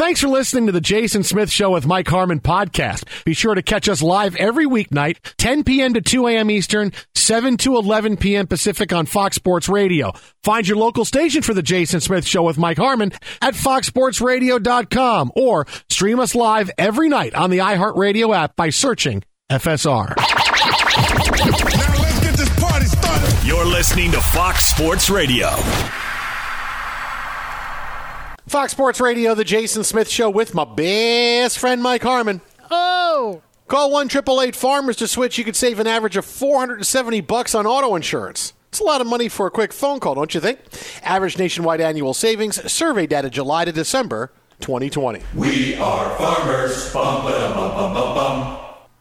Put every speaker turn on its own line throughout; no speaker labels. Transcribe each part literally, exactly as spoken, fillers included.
Thanks for listening to the Jason Smith Show with Mike Harmon podcast. Be sure to catch us live every weeknight, ten p.m. to two a.m. Eastern, seven to eleven p.m. Pacific on Fox Sports Radio. Find your local station for the Jason Smith Show with Mike Harmon at fox sports radio dot com or stream us live every night on the iHeartRadio app by searching F S R.
Now let's get this party started.
You're listening to Fox Sports Radio.
Fox Sports Radio, the Jason Smith Show with my best friend Mike Harmon.
Oh!
Call one eight eight eight farmers to switch. You could save an average of four hundred seventy bucks on auto insurance. It's a lot of money for a quick phone call, don't you think? Average nationwide annual savings, survey data July to December twenty twenty.
We are farmers. Bum, ba-dum, bum, bum, bum, bum.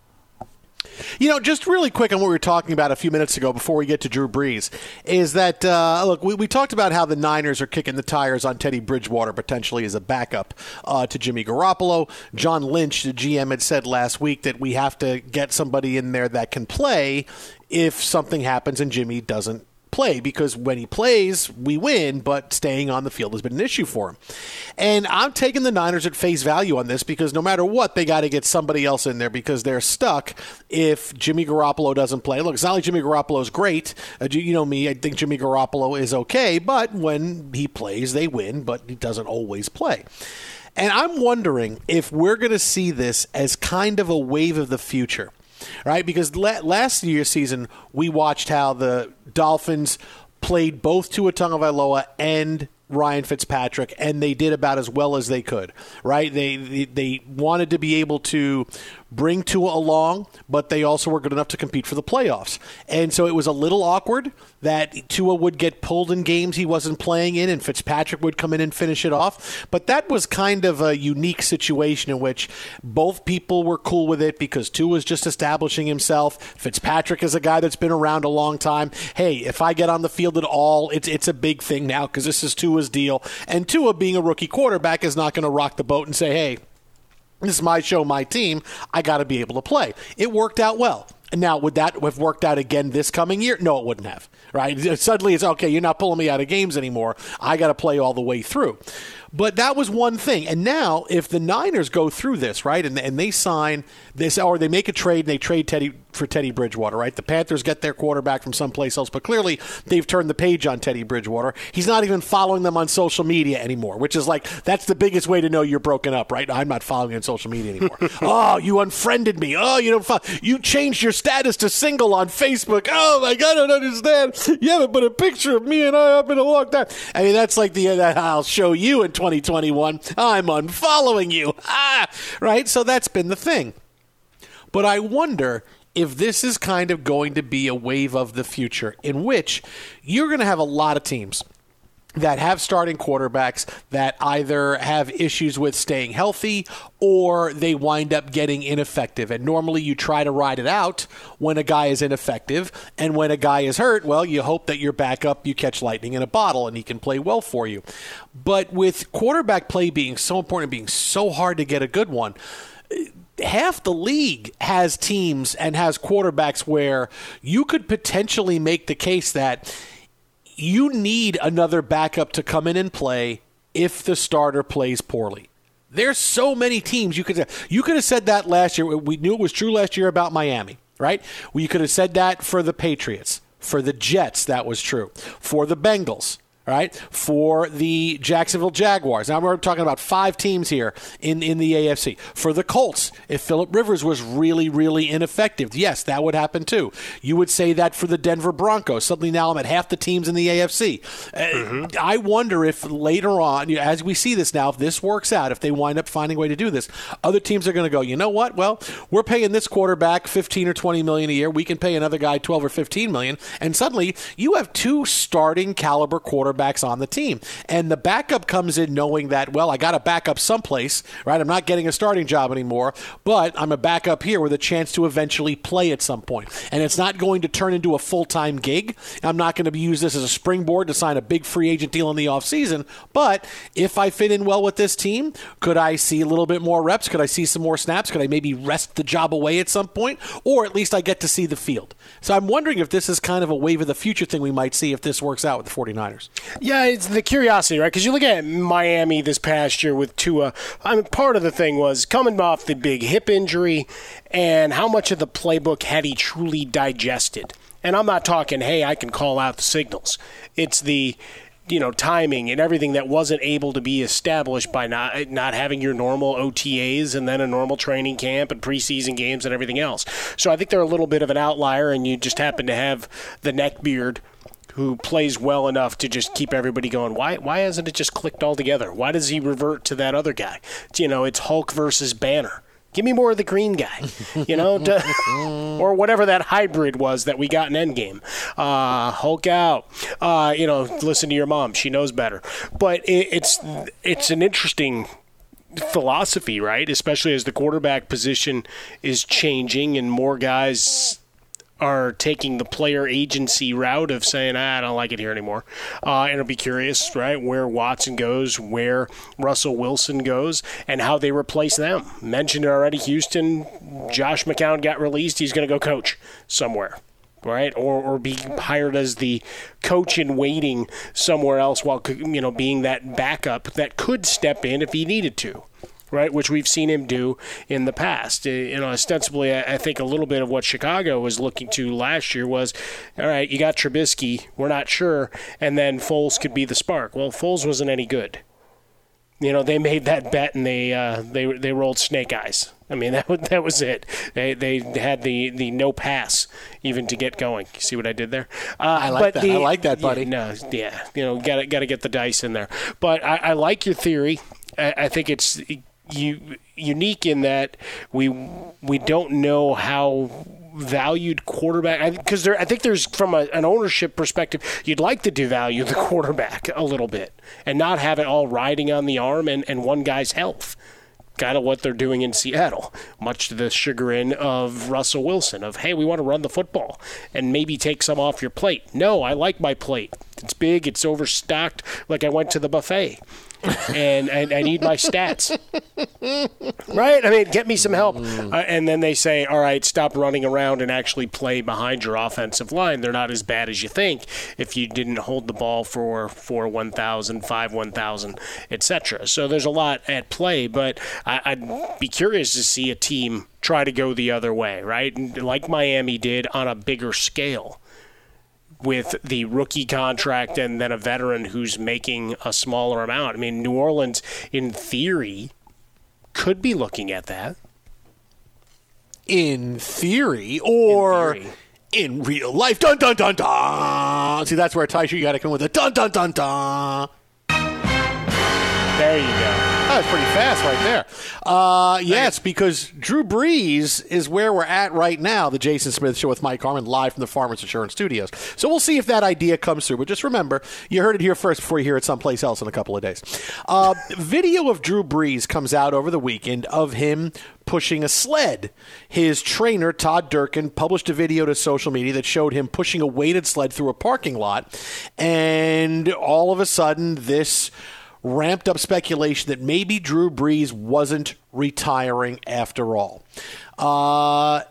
You know, just really quick on what we were talking about a few minutes ago before we get to Drew Brees, is that, uh, look, we, we talked about how the Niners are kicking the tires on Teddy Bridgewater potentially as a backup uh, to Jimmy Garoppolo. John Lynch, the G M, had said last week that we have to get somebody in there that can play if something happens and Jimmy doesn't play, because when he plays, we win, but staying on the field has been an issue for him. And I'm taking the Niners at face value on this because no matter what, they got to get somebody else in there because they're stuck if Jimmy Garoppolo doesn't play. Look, it's not like Jimmy Garoppolo is great. Uh, you know me, I think Jimmy Garoppolo is okay, but when he plays, they win, but he doesn't always play. And I'm wondering if we're going to see this as kind of a wave of the future. Right, because la- last year's season, we watched how the Dolphins played both Tua Tagovailoa and Ryan Fitzpatrick, and they did about as well as they could. Right, they they, they wanted to be able to bring Tua along, but they also were good enough to compete for the playoffs. And so it was a little awkward that Tua would get pulled in games he wasn't playing in, and Fitzpatrick would come in and finish it off. But that was kind of a unique situation in which both people were cool with it because Tua was just establishing himself. Fitzpatrick is a guy that's been around a long time. Hey, if I get on the field at all, it's it's a big thing now because this is Tua's deal. And Tua, being a rookie quarterback, is not going to rock the boat and say, hey, this is my show, my team. I got to be able to play. It worked out well. Now, would that have worked out again this coming year? No, it wouldn't have. Right? Suddenly it's, okay, you're not pulling me out of games anymore. I got to play all the way through. But that was one thing. And now, if the Niners go through this, right, and, and they sign this, or they make a trade and they trade Teddy for Teddy Bridgewater, right? The Panthers get their quarterback from someplace else, but clearly they've turned the page on Teddy Bridgewater. He's not even following them on social media anymore, which is like, that's the biggest way to know you're broken up, right? I'm not following you on social media anymore. Oh, you unfriended me. Oh, you don't follow. You changed your status to single on Facebook. Oh, my God, I don't understand. You haven't put a picture of me and I up in a long time. I mean, that's like the, uh, I'll show you in twenty twenty-one. I'm unfollowing you. Ah, right? So that's been the thing. But I wonder if this is kind of going to be a wave of the future in which you're going to have a lot of teams that have starting quarterbacks that either have issues with staying healthy or they wind up getting ineffective. And normally you try to ride it out when a guy is ineffective. And when a guy is hurt, well, you hope that your backup, you catch lightning in a bottle and he can play well for you. But with quarterback play being so important, being so hard to get a good one, half the league has teams and has quarterbacks where you could potentially make the case that you need another backup to come in and play if the starter plays poorly. There's so many teams you could say. You could have said that last year. We knew it was true last year about Miami, right? Well, you could have said that for the Patriots. For the Jets, that was true. For the Bengals, right? For the Jacksonville Jaguars. Now we're talking about five teams here in, in the A F C. For the Colts, if Phillip Rivers was really, really ineffective, yes, that would happen too. You would say that for the Denver Broncos. Suddenly now I'm at half the teams in the A F C. Mm-hmm. Uh, I wonder if later on, as we see this now, if this works out, if they wind up finding a way to do this, other teams are going to go, you know what? Well, we're paying this quarterback fifteen or twenty million a year. We can pay another guy twelve or fifteen million. And suddenly you have two starting caliber quarterbacks backs on the team. And the backup comes in knowing that, well, I got a backup someplace, right? I'm not getting a starting job anymore, but I'm a backup here with a chance to eventually play at some point. And it's not going to turn into a full-time gig. I'm not going to use this as a springboard to sign a big free agent deal in the offseason. But if I fit in well with this team, could I see a little bit more reps? Could I see some more snaps? Could I maybe rest the job away at some point? Or at least I get to see the field. So I'm wondering if this is kind of a wave of the future thing we might see if this works out with the 49ers.
Yeah, it's the curiosity, right? Because you look at Miami this past year with Tua. I mean, part of the thing was coming off the big hip injury and how much of the playbook had he truly digested. And I'm not talking, hey, I can call out the signals. It's the, you know, timing and everything that wasn't able to be established by not not having your normal O T As and then a normal training camp and preseason games and everything else. So I think they're a little bit of an outlier, and you just happen to have the neckbeard who plays well enough to just keep everybody going. Why why hasn't it just clicked all together? Why does he revert to that other guy? You know, it's Hulk versus Banner. Give me more of the green guy, you know, to, or whatever that hybrid was that we got in Endgame. Uh, Hulk out. Uh, you know, listen to your mom. She knows better. But it, it's it's an interesting philosophy, right? Especially as the quarterback position is changing and more guys are taking the player agency route of saying, ah, I don't like it here anymore. Uh, and I'll be curious, right, where Watson goes, where Russell Wilson goes, and how they replace them. Mentioned it already, Houston, Josh McCown got released. He's going to go coach somewhere, right, or or be hired as the coach in waiting somewhere else while, you know, being that backup that could step in if he needed to. Right, which we've seen him do in the past. You know, ostensibly, I think a little bit of what Chicago was looking to last year was, all right, you got Trubisky, we're not sure, and then Foles could be the spark. Well, Foles wasn't any good. You know, they made that bet and they uh, they they rolled snake eyes. I mean, that that was it. They they had the, the no pass even to get going. You see what I did there? Uh,
I like
but
that.
the,
I like that, buddy.
Yeah, no, yeah, you know, got got to get the dice in there. But I, I like your theory. I, I think it's you unique in that we we don't know how valued quarterback, because there I think there's from a, an ownership perspective, you'd like to devalue the quarterback a little bit and not have it all riding on the arm and, and one guy's health. Kind of what they're doing in Seattle, much to the chagrin of Russell Wilson, of, hey, we want to run the football and maybe take some off your plate. No, I like my plate. It's big, it's overstocked, like I went to the buffet. and, and I need my stats. Right? I mean, get me some help. Uh, and then they say, all right, stop running around and actually play behind your offensive line. They're not as bad as you think if you didn't hold the ball for four one thousand, five one thousand, et cetera. So there's a lot at play, but I, I'd be curious to see a team try to go the other way, right? Like Miami did on a bigger scale, with the rookie contract and then a veteran who's making a smaller amount. I mean, New Orleans, in theory, could be looking at that.
In theory, or
in, theory.
in real life. Dun, dun, dun, dun. See, that's where, Taisha, you got to come with a dun, dun, dun, dun.
There you go.
That was pretty fast right there. Uh, yes, because Drew Brees is where we're at right now, the Jason Smith Show with Mike Harmon, live from the Farmers Insurance Studios. So we'll see if that idea comes through. But just remember, you heard it here first before you hear it someplace else in a couple of days. Uh, video of Drew Brees comes out over the weekend of him pushing a sled. His trainer, Todd Durkin, published a video to social media that showed him pushing a weighted sled through a parking lot. And all of a sudden, this ramped up speculation that maybe Drew Brees wasn't retiring after all. Uh,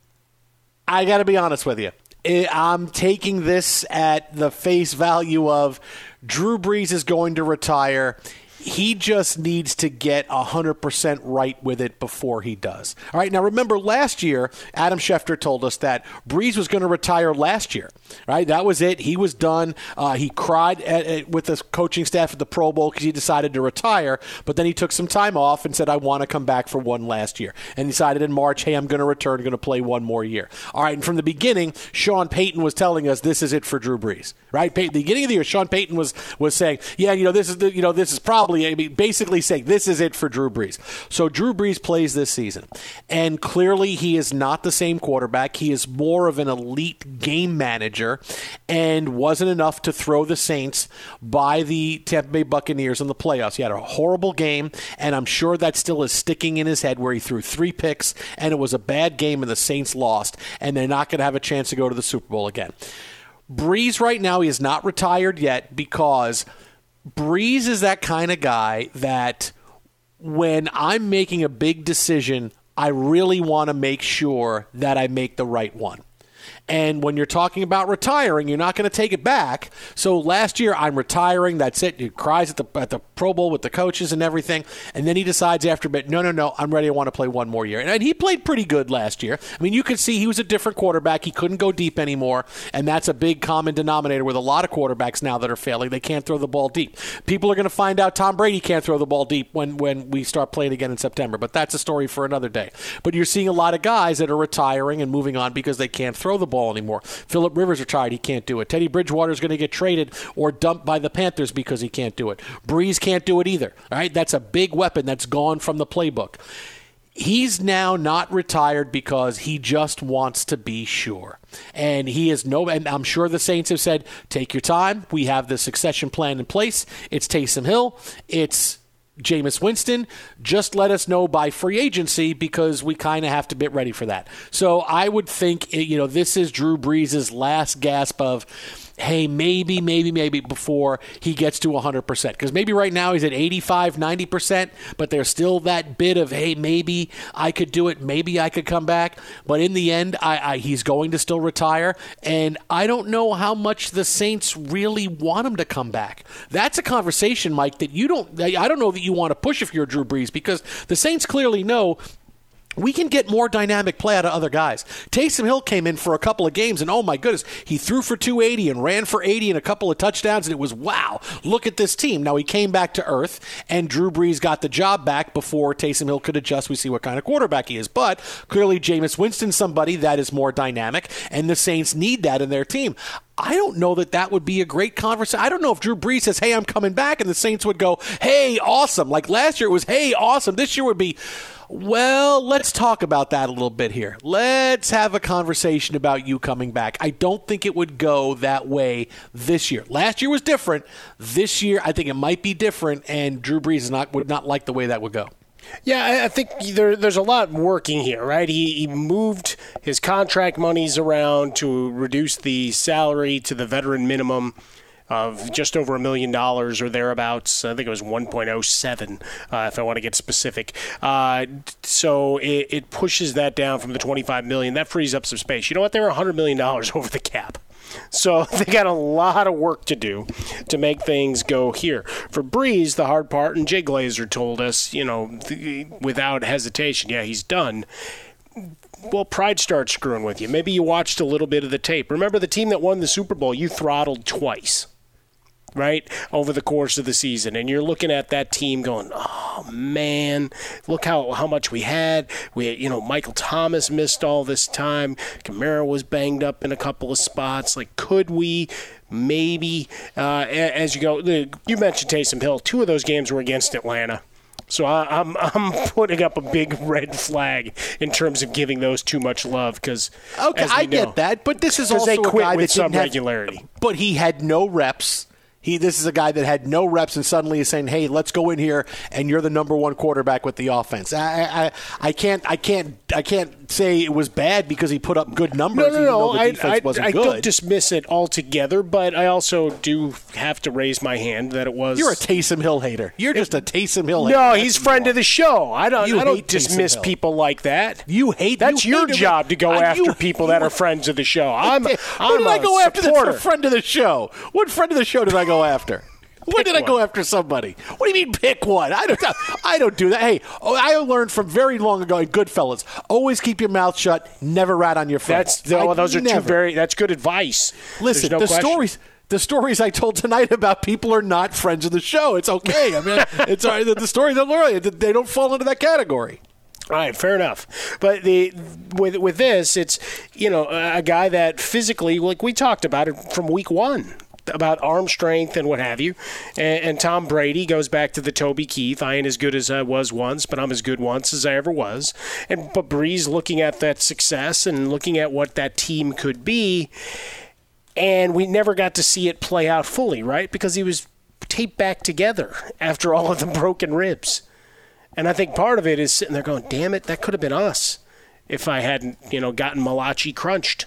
I got to be honest with you. I'm taking this at the face value of Drew Brees is going to retire. He just needs to get one hundred percent right with it before he does. All right, now remember last year, Adam Schefter told us that Brees was going to retire last year. Right, that was it. He was done. Uh, he cried at, at, with the coaching staff at the Pro Bowl because he decided to retire, but then he took some time off and said, I want to come back for one last year. And decided in March, hey, I'm going to return, going to play one more year. All right, and from the beginning, Sean Payton was telling us this is it for Drew Brees. Right, Payton, the beginning of the year, Sean Payton was was saying, yeah, you know, this is the, you know, this is probably, I mean, basically saying this is it for Drew Brees. So Drew Brees plays this season, and clearly he is not the same quarterback. He is more of an elite game manager, and wasn't enough to throw the Saints by the Tampa Bay Buccaneers in the playoffs. He had a horrible game, and I'm sure that still is sticking in his head where he threw three picks, and it was a bad game, and the Saints lost, and they're not going to have a chance to go to the Super Bowl again. Brees right now, he is not retired yet because Brees is that kind of guy that when I'm making a big decision, I really want to make sure that I make the right one. And when you're talking about retiring, you're not going to take it back. So last year, I'm retiring. That's it. He cries at the at the Pro Bowl with the coaches and everything. And then he decides after a bit, no, no, no, I'm ready. I want to play one more year. And, and he played pretty good last year. I mean, you could see he was a different quarterback. He couldn't go deep anymore. And that's a big common denominator with a lot of quarterbacks now that are failing. They can't throw the ball deep. People are going to find out Tom Brady can't throw the ball deep when, when we start playing again in September. But that's a story for another day. But you're seeing a lot of guys that are retiring and moving on because they can't throw the ball anymore. Phillip Rivers retired. He can't do it. Teddy Bridgewater is going to get traded or dumped by the Panthers because he can't do it. Breeze can't do it either. All right? That's a big weapon that's gone from the playbook. He's now not retired because he just wants to be sure. And he is no, and I'm sure the Saints have said, take your time. We have the succession plan in place. It's Taysom Hill. It's Jameis Winston. Just let us know by free agency because we kind of have to get ready for that. So I would think, you know, this is Drew Brees' last gasp of, hey, maybe, maybe, maybe before he gets to one hundred percent. Because maybe right now he's at eighty-five, ninety percent, but there's still that bit of, hey, maybe I could do it. Maybe I could come back. But in the end, I, I, he's going to still retire. And I don't know how much the Saints really want him to come back. That's a conversation, Mike, that you don't, I don't know that you want to push if you're Drew Brees, because the Saints clearly know we can get more dynamic play out of other guys. Taysom Hill came in for a couple of games, and oh my goodness, he threw for two eighty and ran for eighty and a couple of touchdowns, and it was, wow, look at this team. Now he came back to earth, and Drew Brees got the job back before Taysom Hill could adjust. We see what kind of quarterback he is. But clearly Jameis Winston's somebody that is more dynamic, and the Saints need that in their team. I don't know that that would be a great conversation. I don't know if Drew Brees says, hey, I'm coming back, and the Saints would go, hey, awesome. Like last year it was, hey, awesome. This year would be, well, let's talk about that a little bit here. Let's have a conversation about you coming back. I don't think it would go that way this year. Last year was different. This year, I think it might be different, and Drew Brees is not, would not like the way that would go.
Yeah, I think there, there's a lot working here, right? He, he moved his contract monies around to reduce the salary to the veteran minimum of just over a million dollars or thereabouts. I think it was one point oh seven, uh, if I want to get specific. Uh, so it, it pushes that down from the twenty-five million dollars. That frees up some space. You know what? They're one hundred million dollars over the cap. So they got a lot of work to do to make things go here. For Brees, the hard part, and Jay Glazer told us, you know, th- without hesitation, yeah, he's done. Well, pride starts screwing with you. Maybe you watched a little bit of the tape. Remember the team that won the Super Bowl, you throttled twice, right, over the course of the season. And you're looking at that team going, oh, man, look how, how much we had. We had, you know, Michael Thomas missed all this time. Kamara was banged up in a couple of spots. Like, could we maybe, uh, as you go, you mentioned Taysom Hill. Two of those games were against Atlanta. So I, I'm I'm putting up a big red flag in terms of giving those too much love because
okay, I
know,
get that, but this is also
they
a
quit
guy
with
that
some
didn't
regularity.
Have, but he had no reps. He this is a guy that had no reps and suddenly is saying, "Hey, let's go in here and you're the number one quarterback with the offense." I I, I can't I can't I can't say it was bad because he put up good numbers.
No, no,
even
no.
though the
I,
defense
I,
wasn't
I
good.
don't dismiss it altogether, but I also do have to raise my hand that it was.
You're a Taysom Hill hater. You're just a Taysom Hill hater.
No,
That's
he's friend of the show. I don't.
You
I don't
hate
dismiss
Taysom Hill.
people like that.
You hate.
That's
you
your
hate
job to go
uh,
after
you,
people
you,
that are friends of the show. I'm.
What
I'm
did I go
a
after?
supporter.
That's a friend of the show. What friend of the show did I go after? When did I go after somebody? What do you mean pick one? I don't I don't do that. Hey, oh, I learned from very long ago in Goodfellas, always keep your mouth shut, never rat on your friends.
That's oh, those are
never.
two very that's good advice.
Listen,
no
the
question.
stories the stories I told tonight about people are not friends of the show. It's okay. I mean, it's all right. The, the stories I learned, they don't fall into that category.
All right, fair enough. But the with with this, it's, you know, a guy that physically, like we talked about it from week one, about arm strength and what have you. And, and Tom Brady goes back to the Toby Keith. I ain't as good as I was once, but I'm as good once as I ever was. And but Brees looking at that success and looking at what that team could be, and we never got to see it play out fully, right? Because he was taped back together after all of the broken ribs. And I think part of it is sitting there going, damn it, that could have been us if I hadn't, you know, gotten Malachi crunched.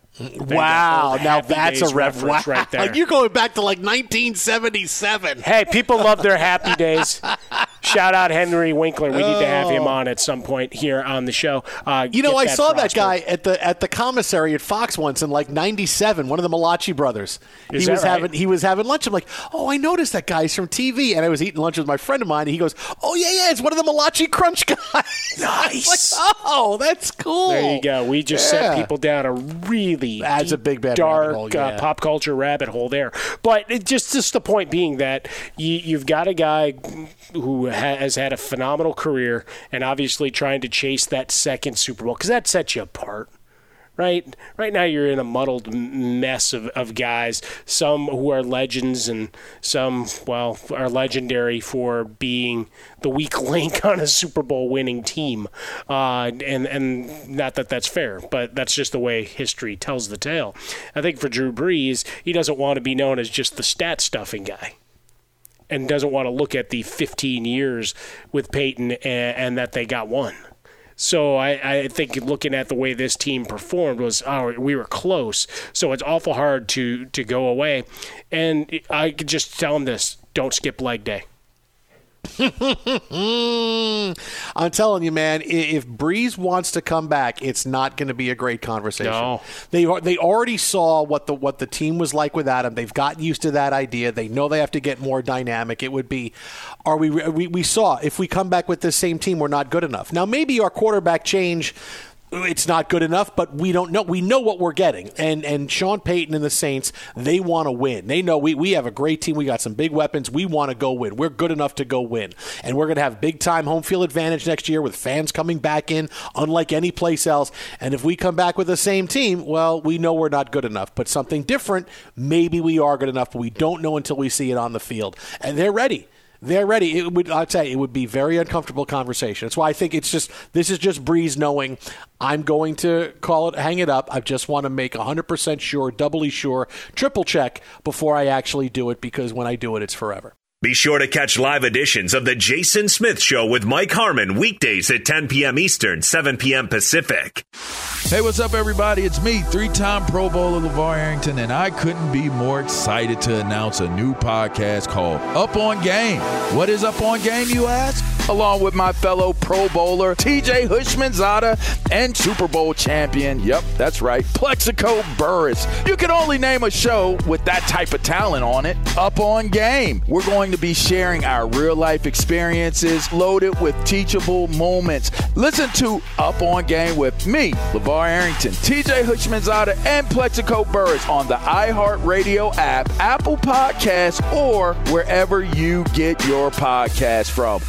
Wow, now that's a reference
wow. right there.
Like you're going back to like nineteen seventy-seven.
Hey, people love their happy days. Shout out Henry Winkler. We need to have him on at some point here on the show. Uh,
you know, I
that
saw
frosted.
that guy at the at the commissary at Fox once in like ninety-seven. One of the Malachi brothers.
Is
he
that
was
right?
having he was having lunch. I'm like, oh, I noticed that guy's from T V. And I was eating lunch with my friend of mine. And he goes, oh yeah, yeah, it's one of the Malachi Crunch guys.
Nice.
Like, oh, that's cool.
There you go. We just
Yeah.
set people down a really
That's a big bad
dark
rabbit hole, yeah.
uh, pop culture rabbit hole there. But it just just the point being that you, you've got a guy who ha- has had a phenomenal career and obviously trying to chase that second Super Bowl because that sets you apart. Right, right now you're in a muddled m- mess of, of guys. Some who are legends, and some, well, are legendary for being the weak link on a Super Bowl winning team. Uh, and and not that that's fair, but that's just the way history tells the tale. I think for Drew Brees, he doesn't want to be known as just the stat stuffing guy, and doesn't want to look at the fifteen years with Peyton and, and that they got one. So I, I think looking at the way this team performed was, oh, we were close. So it's awful hard to, to go away. And I could just tell them this, don't skip leg day.
I'm telling you, man, if Breeze wants to come back, it's not going to be a great conversation.
No.
They are, they already saw what the what the team was like without him. They've gotten used to that idea. They know they have to get more dynamic. It would be, are we we, we saw if we come back with this same team, we're not good enough. Now maybe our quarterback change, it's not good enough, but we don't know. We know what we're getting. And and Sean Payton and the Saints, they want to win. They know we, we have a great team. We got some big weapons. We want to go win. We're good enough to go win. And we're going to have big-time home field advantage next year with fans coming back in, unlike any place else. And if we come back with the same team, well, we know we're not good enough. But something different, maybe we are good enough, but we don't know until we see it on the field. And they're ready. They're ready. It would, I'd say, it would be very uncomfortable conversation. That's why I think it's just this is just Breeze knowing I'm going to call it, hang it up. I just want to make one hundred percent sure, doubly sure, triple check before I actually do it, because when I do it, it's forever.
Be sure to catch live editions of The Jason Smith Show with Mike Harmon weekdays at ten p.m. Eastern, seven p.m. Pacific.
Hey, what's up, everybody? It's me, three-time Pro Bowler LeVar Arrington, and I couldn't be more excited to announce a new podcast called Up On Game. What is Up On Game, you ask? Along with my fellow Pro Bowler, T J Hushmanzada, and Super Bowl champion, yep, that's right, Plexico Burris. You can only name a show with that type of talent on it. Up On Game. We're going to be sharing our real-life experiences loaded with teachable moments. Listen to Up On Game with me, LeVar Arrington, T J Hushmanzada, and Plexico Burris on the iHeartRadio app, Apple Podcasts, or wherever you get your podcasts from.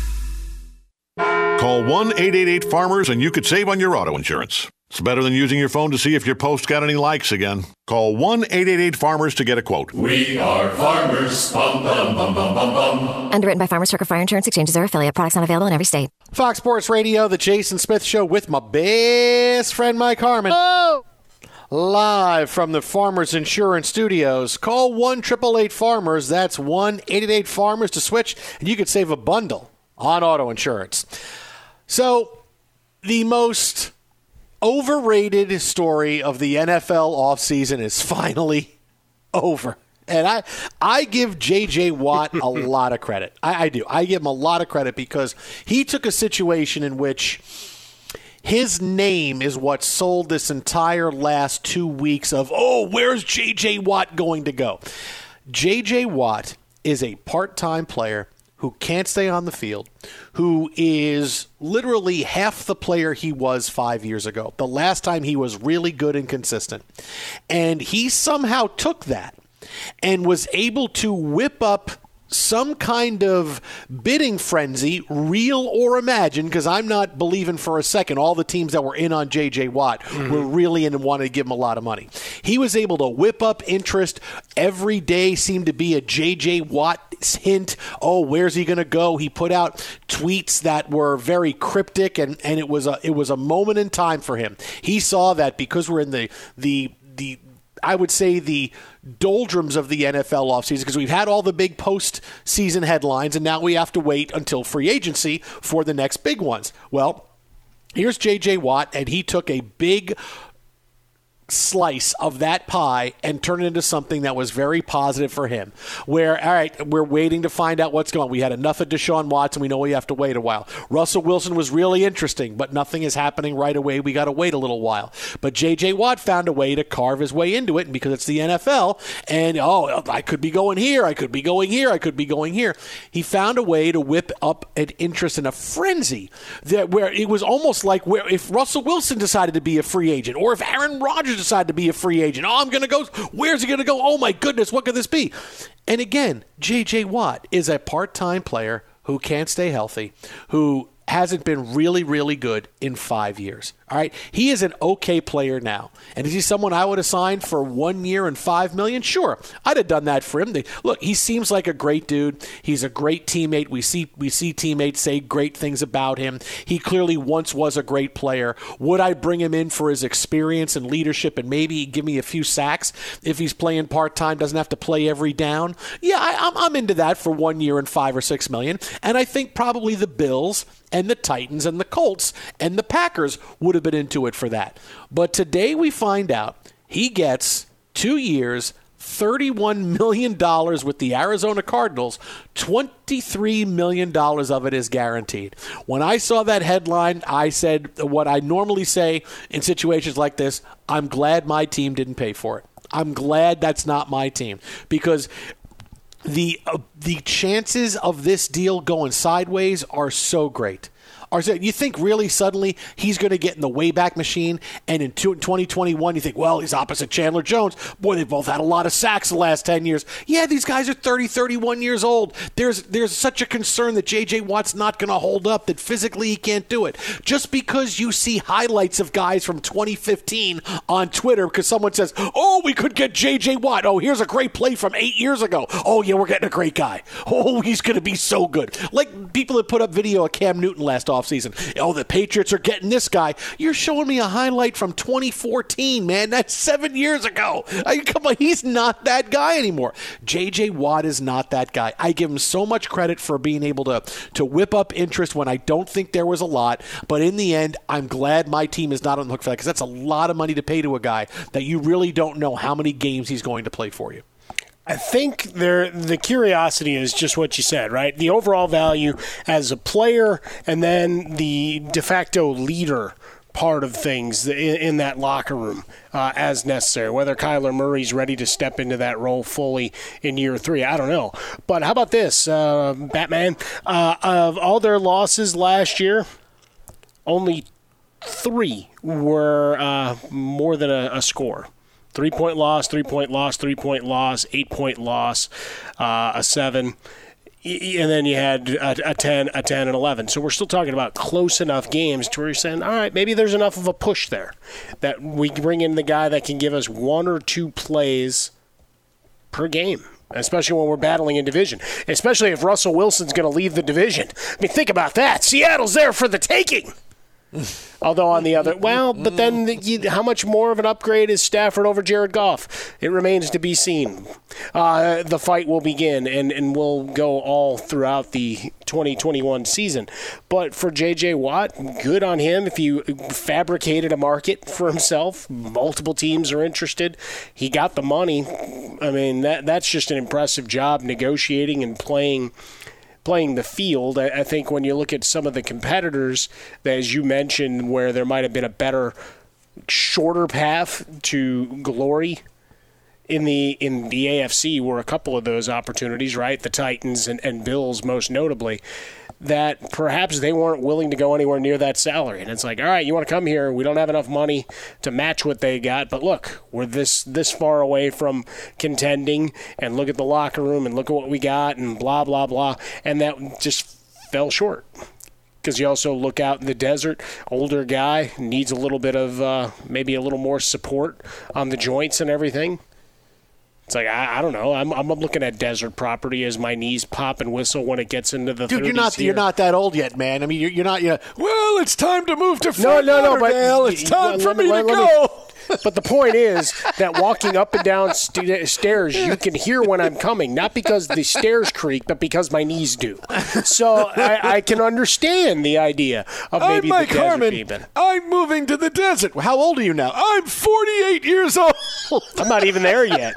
Call one eight eight eight farmers and you could save on your auto insurance. It's better than using your phone to see if your post got any likes again. Call one eight eight eight farmers to get a quote.
We are farmers. Bum, bum, bum, bum, bum, bum.
Underwritten by Farmers Truck Fire Insurance Exchanges or affiliate. Products not available in every state.
Fox Sports Radio, the Jason Smith Show with my best friend Mike Harmon.
Oh!
Live from the Farmers Insurance Studios. Call one eight eight eight farmers. That's one eight eight eight farmers to switch, and you could save a bundle on auto insurance. So, the most overrated story of the N F L offseason is finally over. And I I give J J. Watt a lot of credit. I, I do. I give him a lot of credit because he took a situation in which his name is what sold this entire last two weeks of, oh, where's J J. Watt going to go? J J. Watt is a part-time player who can't stay on the field, who is literally half the player he was five years ago, the last time he was really good and consistent. And he somehow took that and was able to whip up some kind of bidding frenzy, real or imagined, because I'm not believing for a second all the teams that were in on J J. Watt mm-hmm. were really in and wanted to give him a lot of money. He was able to whip up interest. Every day seemed to be a J J. Watt hint. Oh, where's he going to go? He put out tweets that were very cryptic, and, and it was a it was a moment in time for him. He saw that because we're in the the the I would say the doldrums of the N F L offseason, because we've had all the big postseason headlines, and now we have to wait until free agency for the next big ones. Well, here's J J. Watt, and he took a big slice of that pie and turn it into something that was very positive for him. Where, all right, we're waiting to find out what's going on. We had enough of Deshaun Watson. We know we have to wait a while. Russell Wilson was really interesting, but nothing is happening right away. We got to wait a little while. But J J. Watt found a way to carve his way into it, and because it's the N F L, and, oh, I could be going here, I could be going here, I could be going here. He found a way to whip up an interest in a frenzy that where it was almost like where if Russell Wilson decided to be a free agent, or if Aaron Rodgers decided to be a free agent, oh, I'm going to go, where's he going to go? Oh, my goodness, what could this be? And again, J J. Watt is a part-time player who can't stay healthy, who hasn't been really, really good in five years. All right, he is an okay player now. And is he someone I would have signed for one year and five million dollars? Sure, I'd have done that for him. They, look, he seems like a great dude. He's a great teammate. We see we see teammates say great things about him. He clearly once was a great player. Would I bring him in for his experience and leadership and maybe give me a few sacks if he's playing part-time, doesn't have to play every down? Yeah, I, I'm, I'm into that for one year and five or six million. And I think probably the Bills and the Titans and the Colts and the Packers would have been into it for that. But today we find out he gets two years, thirty-one million dollars with the Arizona Cardinals. twenty-three million dollars of it is guaranteed. When I saw that headline, I said what I normally say in situations like this, I'm glad my team didn't pay for it. I'm glad that's not my team, because the uh, the chances of this deal going sideways are so great. Or you think really suddenly he's going to get in the Wayback Machine, and in twenty twenty-one you think, well, he's opposite Chandler Jones. Boy, they've both had a lot of sacks the last ten years. Yeah, these guys are thirty, thirty-one years old. There's there's such a concern that J J. Watt's not going to hold up, that physically he can't do it. Just because you see highlights of guys from twenty fifteen on Twitter because someone says, oh, we could get J J. Watt. Oh, here's a great play from eight years ago. Oh, yeah, we're getting a great guy. Oh, he's going to be so good. Like people that put up video of Cam Newton last offseason. Oh, the Patriots are getting this guy. You're showing me a highlight from twenty fourteen, man. That's seven years ago. I, come on, he's not that guy anymore. J J. Watt is not that guy. I give him so much credit for being able to, to whip up interest when I don't think there was a lot. But in the end, I'm glad my team is not on the hook for that, because that's a lot of money to pay to a guy that you really don't know how many games he's going to play for you.
I think there the curiosity is just what you said, right? The overall value as a player, and then the de facto leader part of things in, in that locker room uh, as necessary. Whether Kyler Murray's ready to step into that role fully in year three, I don't know. But how about this, uh, Batman? Uh, of all their losses last year, only three were uh, more than a, a score. Three-point loss, three-point loss, three-point loss, eight-point loss, uh, a seven, and then you had a, a ten, a ten, and eleven. So we're still talking about close enough games to where you're saying, all right, maybe there's enough of a push there that we bring in the guy that can give us one or two plays per game, especially when we're battling in division, especially if Russell Wilson's going to leave the division. I mean, think about that. Seattle's there for the taking. Although on the other, well, but then the, you, how much more of an upgrade is Stafford over Jared Goff? It remains to be seen. Uh, the fight will begin, and, and will go all throughout the twenty twenty-one season. But for J J. Watt, good on him. If he fabricated a market for himself, multiple teams are interested. He got the money. I mean, that that's just an impressive job negotiating and playing playing the field. I think when you look at some of the competitors, as you mentioned, where there might have been a better, shorter path to glory in the in the A F C, were a couple of those opportunities, right? The Titans and, and Bills most notably, that perhaps they weren't willing to go anywhere near that salary. And it's like, all right, you want to come here, we don't have enough money to match what they got, but look, we're this this far away from contending, and look at the locker room, and look at what we got, and blah, blah, blah. And that just fell short. Because you also look out in the desert, older guy, needs a little bit of, uh, maybe a little more support on the joints and everything. It's like, I, I don't know. I'm I'm looking at desert property as my knees pop and whistle when it gets into the
Dude,
thirties
you're not
here.
you're not that old yet, man. I mean, you're, you're not. You're, well, it's time to move to
No,
Fort
no, no, but
Lauderdale. It's time
let
for
me-
me
let-
to
let me-
go.
But the point is that walking up and down st- stairs, you can hear when I'm coming, not because the stairs creak, but because my knees do. So I, I can understand the idea of maybe
I'm Mike
the desert
Harmon.
demon.
I'm moving to the desert. How old are you now? I'm forty-eight years old.
I'm not even there yet.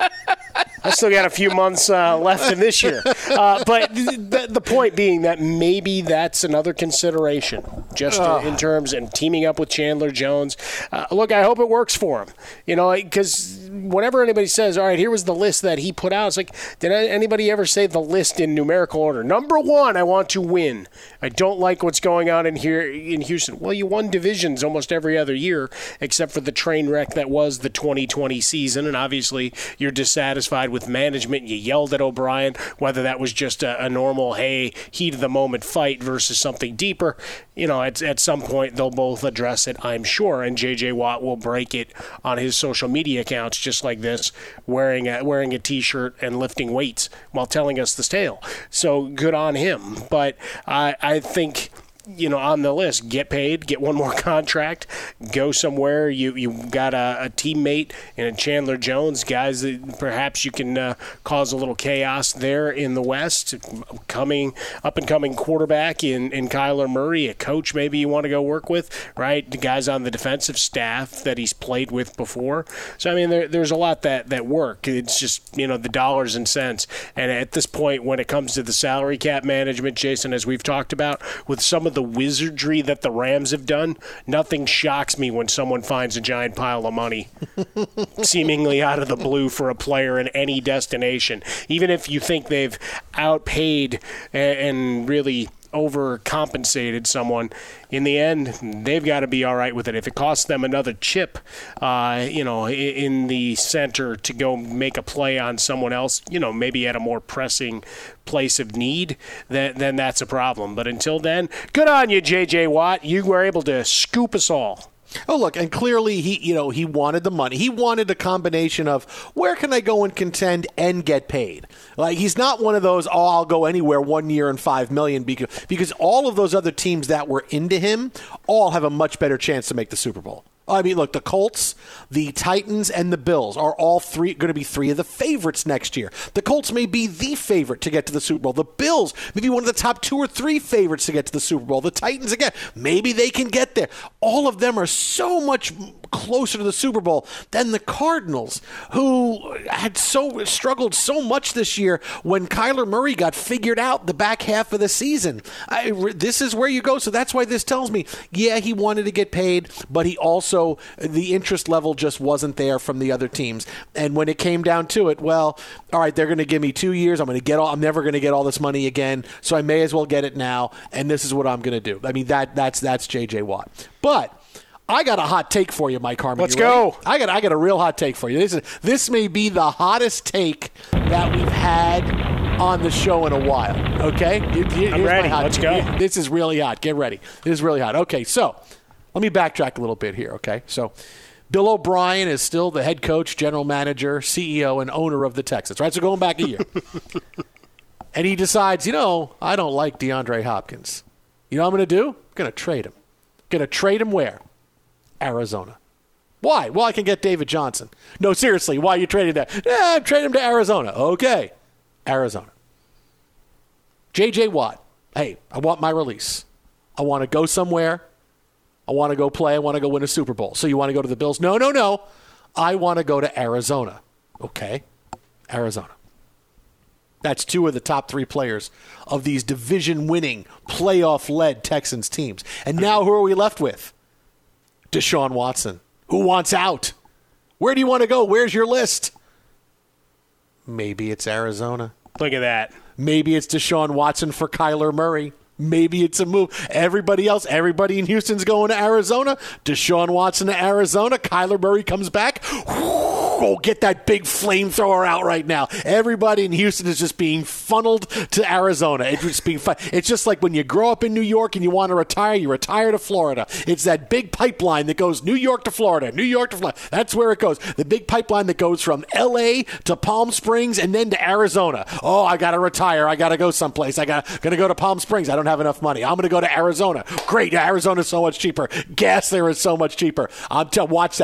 I still got a few months uh, left in this year. Uh, but th- the point being that maybe that's another consideration, just uh. in terms and teaming up with Chandler Jones. Uh, look, I hope it works for him. You know, because whenever anybody says, all right, here was the list that he put out, it's like, did anybody ever say the list in numerical order? Number one, I want to win. I don't like what's going on in here in Houston. Well, you won divisions almost every other year, except for the train wreck that was the twenty twenty season, and obviously you're dissatisfied with management. You yelled at O'Brien, whether that was just a, a normal, hey, heat of the moment fight versus something deeper. You know, at, at some point they'll both address it, I'm sure, and J J. Watt will break it on his social media accounts just like this, wearing a, wearing a T-shirt and lifting weights while telling us the tale. So good on him. But I, I think, you know, on the list, get paid, get one more contract, go somewhere. You you got a, a teammate in Chandler Jones, guys that perhaps you can uh, cause a little chaos there in the West. Coming up and coming quarterback in, in Kyler Murray, a coach maybe you want to go work with, right? The guys on the defensive staff that he's played with before. So I mean, there, there's a lot that that work. It's just, you know, the dollars and cents. And at this point, when it comes to the salary cap management, Jason, as we've talked about, with some of the wizardry that the Rams have done, nothing shocks me when someone finds a giant pile of money seemingly out of the blue for a player in any destination. Even if you think they've outpaid and really overcompensated someone, in the end, they've got to be all right with it. If it costs them another chip, uh, you know, in the center to go make a play on someone else, you know, maybe at a more pressing place of need, then, then that's a problem. But until then, good on you, J J. Watt. You were able to scoop us all.
Oh, look, and clearly he, you know, he wanted the money. He wanted a combination of where can I go and contend and get paid. Like, he's not one of those, oh, I'll go anywhere one year and five million because because all of those other teams that were into him all have a much better chance to make the Super Bowl. I mean, look, the Colts, the Titans, and the Bills are all three going to be three of the favorites next year. The Colts may be the favorite to get to the Super Bowl. The Bills may be one of the top two or three favorites to get to the Super Bowl. The Titans, again, maybe they can get there. All of them are so much closer to the Super Bowl than the Cardinals, who had so struggled so much this year when Kyler Murray got figured out the back half of the season. I, this is where you go. So that's why this tells me, yeah, he wanted to get paid, but he also So the interest level just wasn't there from the other teams. And when it came down to it, well, all right, they're going to give me two years. I'm going to get all, I'm never going to get all this money again. So I may as well get it now. And this is what I'm going to do. I mean, that that's that's J J. Watt. But I got a hot take for you, Mike Harmon.
Let's go.
I got I got a real hot take for you. This is this may be the hottest take that we've had on the show in a while. Okay? Here,
I'm ready. Let's
take.
go.
This is really hot. Get ready. This is really hot. Okay, so let me backtrack a little bit here, okay? So Bill O'Brien is still the head coach, general manager, C E O, and owner of the Texans, right? So going back a year. And he decides, you know, I don't like DeAndre Hopkins. You know what I'm going to do? I'm going to trade him. Going to trade him where? Arizona. Why? Well, I can get David Johnson. No, seriously, why are you trading that? Yeah, I'm trading him to Arizona. Okay, Arizona. J J. Watt, hey, I want my release. I want to go somewhere. I want to go play. I want to go win a Super Bowl. So you want to go to the Bills? No, no, no. I want to go to Arizona. Okay, Arizona. That's two of the top three players of these division-winning, playoff-led Texans teams. And now who are we left with? Deshaun Watson. Who wants out? Where do you want to go? Where's your list? Maybe it's Arizona.
Look at that.
Maybe it's Deshaun Watson for Kyler Murray. Maybe it's a move. Everybody else, everybody in Houston's going to Arizona. Deshaun Watson to Arizona. Kyler Murray comes back. Oh, get that big flamethrower out right now. Everybody in Houston is just being funneled to Arizona. It's just being fun. It's just like when you grow up in New York and you want to retire, you retire to Florida. It's that big pipeline that goes New York to Florida, New York to Florida. That's where it goes. The big pipeline that goes from L A to Palm Springs and then to Arizona. Oh, I got to retire. I got to go someplace. I got going to go to Palm Springs. I don't have enough money. I'm going to go to Arizona. Great. Arizona's so much cheaper. Gas there is so much cheaper. I'm t- watch that.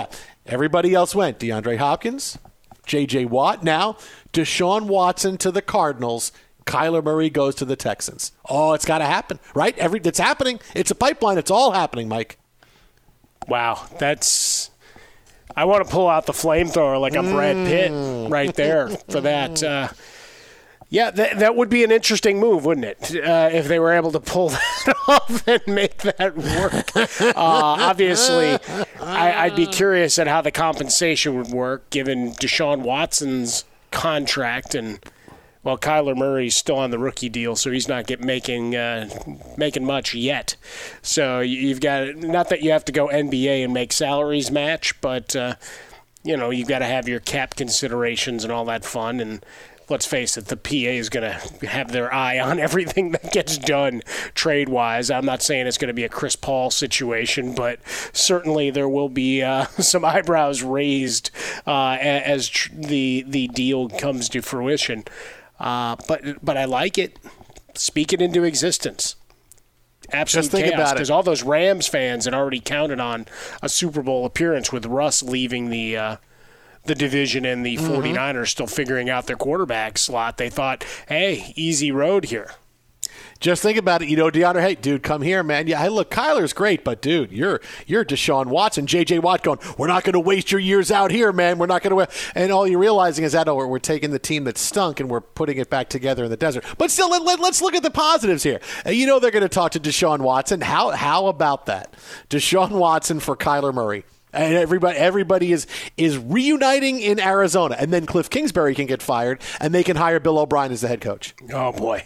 Everybody else went. DeAndre Hopkins, J J. Watt. Now, Deshaun Watson to the Cardinals. Kyler Murray goes to the Texans. Oh, it's got to happen, right? Every It's happening. It's a pipeline. It's all happening, Mike.
Wow, that's... I want to pull out the flamethrower like I'm Brad Pitt right there for that. Uh, yeah, th- that would be an interesting move, wouldn't it? Uh, if they were able to pull that off and make that work. Uh, obviously, I- I'd be curious at how the compensation would work given Deshaun Watson's contract and... Well, Kyler Murray's still on the rookie deal, so he's not get making uh, making much yet. So you've got not that you have to go N B A and make salaries match, but uh, you know you've got to have your cap considerations and all that fun. And let's face it, the P A is going to have their eye on everything that gets done trade wise. I'm not saying it's going to be a Chris Paul situation, but certainly there will be uh, some eyebrows raised uh, as tr- the the deal comes to fruition. Uh, but but I like it. Speak it into existence. Absolute
Just think
chaos,
about it.
because all those Rams fans had already counted on a Super Bowl appearance with Russ leaving the uh, the division and the
Mm-hmm.
49ers still figuring out their quarterback slot. They thought, hey, easy road here.
Just think about it. You know, DeAndre, hey, dude, come here, man. Yeah, hey, look, Kyler's great, but, dude, you're you're Deshaun Watson, J J. Watt going, we're not going to waste your years out here, man. We're not going to – and all you're realizing is that, oh, we're, we're taking the team that stunk and we're putting it back together in the desert. But still, let, let, let's look at the positives here. Uh, you know they're going to talk to Deshaun Watson. How How about that? Deshaun Watson for Kyler Murray. And everybody, everybody is is reuniting in Arizona, and then Cliff Kingsbury can get fired, and they can hire Bill O'Brien as the head coach.
Oh, boy.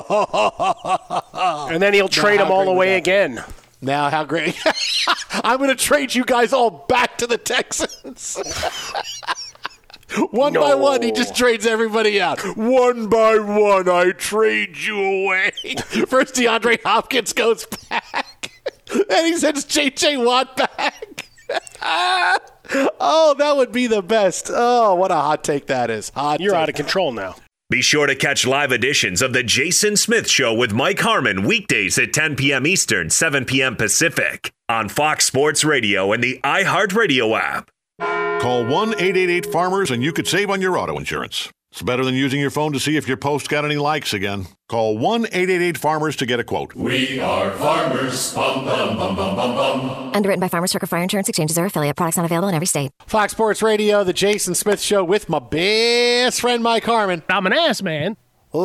And then he'll trade
Now,
them
how
all
great
away
would that be?
again.
Now, how great! I'm going to trade you guys all back to the Texans. One
No.
by one, he just trades everybody out. One by one, I trade you away. First, DeAndre Hopkins goes back, and he sends J J. Watt back. Oh, that would be the best. Oh, what a hot take that is. Hot
You're
take.
out of control now.
Be sure to catch live editions of The Jason Smith Show with Mike Harmon weekdays at ten p.m. Eastern, seven p.m. Pacific on Fox Sports Radio and the iHeartRadio app.
Call one eight eight eight farmers and you could save on your auto insurance. It's better than using your phone to see if your post got any likes again. Call one eight eight eight farmers to get a quote.
We are farmers. Bum, bum, bum, bum, bum, bum.
Underwritten by Farmers Circle Fire Insurance Exchanges or affiliate. Products not available in every state.
Fox Sports Radio, The Jason Smith Show with my best friend Mike Harmon.
I'm an ass man.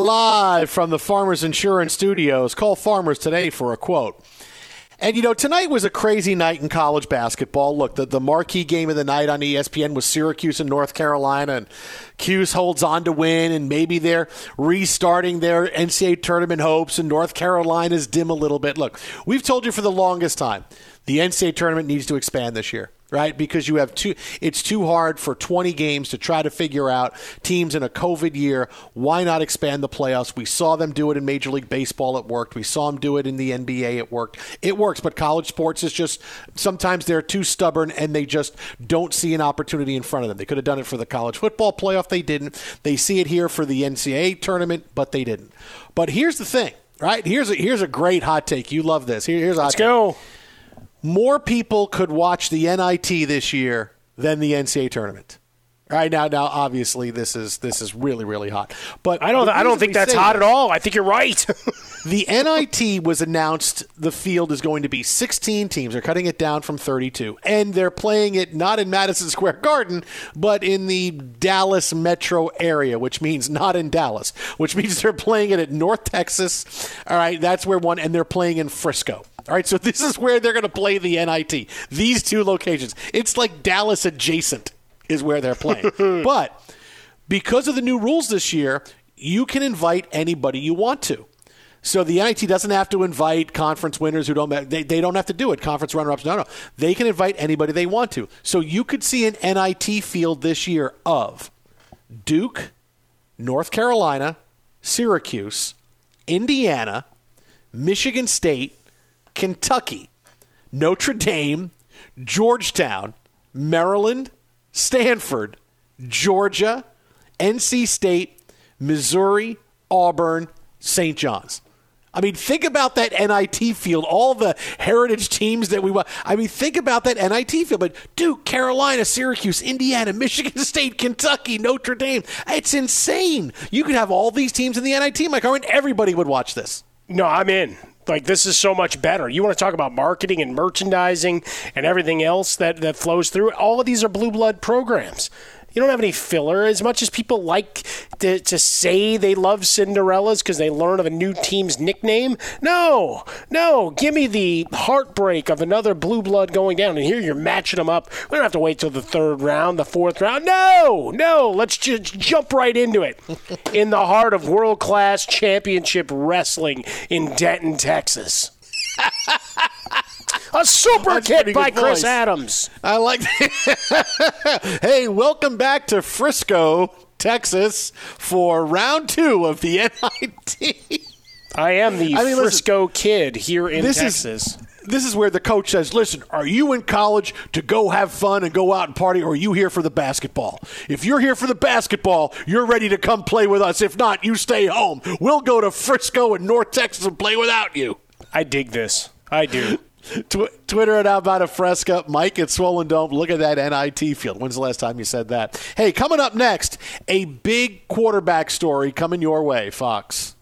Live from the Farmers Insurance Studios. Call Farmers today for a quote. And, you know, tonight was a crazy night in college basketball. Look, the, the marquee game of the night on E S P N was Syracuse and North Carolina, and Cuse holds on to win, and maybe they're restarting their N C double A tournament hopes, and North Carolina's dim a little bit. Look, we've told you for the longest time, the N C double A tournament needs to expand this year, right? Because you have two, it's too hard for twenty games to try to figure out teams in a COVID year. Why not expand the playoffs? We saw them do it in Major League Baseball. It worked. We saw them do it in the N B A. It worked. It works, but college sports is just, sometimes they're too stubborn and they just don't see an opportunity in front of them. They could have done it for the college football playoff. They didn't. They see it here for the N C double A tournament, but they didn't. But here's the thing, right? Here's a, here's a great hot take. You love this. Here, here's a hot
Let's
take.
go.
More people could watch the N I T this year than the N C double A tournament. All right, now, now, obviously, this is this is really, really hot. But
I don't.
the
I don't
reason
think
we
that's
say
hot
this-
at all. I think you're right.
The N I T was announced. The field is going to be sixteen teams. They're cutting it down from thirty-two, and they're playing it not in Madison Square Garden, but in the Dallas metro area, which means not in Dallas, which means they're playing it at North Texas. All right, that's where one, and they're playing in Frisco. All right, so this is where they're going to play the N I T. These two locations. It's like Dallas adjacent is where they're playing. But because of the new rules this year, you can invite anybody you want to. So the N I T doesn't have to invite conference winners who don't they, they don't have to do it. Conference runner-ups, no, no. They can invite anybody they want to. So you could see an N I T field this year of Duke, North Carolina, Syracuse, Indiana, Michigan State, Kentucky, Notre Dame, Georgetown, Maryland, Stanford, Georgia, N C State, Missouri, Auburn, Saint John's. I mean, think about that N I T field, all the heritage teams that we want. I mean, think about that N I T field. But Duke, Carolina, Syracuse, Indiana, Michigan State, Kentucky, Notre Dame. It's insane. You could have all these teams in the N I T, Mike Harmon. Everybody would watch this.
No, I'm in. Like, this is so much better. You want to talk about marketing and merchandising and everything else that, that flows through it? All of these are blue blood programs. You don't have any filler. As much as people like to, to say they love Cinderellas because they learn of a new team's nickname, no, no. Give me the heartbreak of another blue blood going down. And here you're matching them up. We don't have to wait till the third round, the fourth round. No, no. Let's just jump right into it. In the heart of world-class championship wrestling in Denton, Texas. A super
That's
kick by
voice.
Chris Adams.
I like that. Hey, welcome back to Frisco, Texas, for round two of the N I T.
I am the
I mean,
Frisco kid here in
this
Texas.
Is, this is where the coach says, listen, are you in college to go have fun and go out and party, or are you here for the basketball? If you're here for the basketball, you're ready to come play with us. If not, you stay home. We'll go to Frisco and North Texas and play without you.
I dig this. I do.
Tw- Twitter and how about a Fresca. Mike at Swollen Dome. Look at that N I T field. When's the last time you said that? Hey, coming up next, a big quarterback story coming your way, Fox.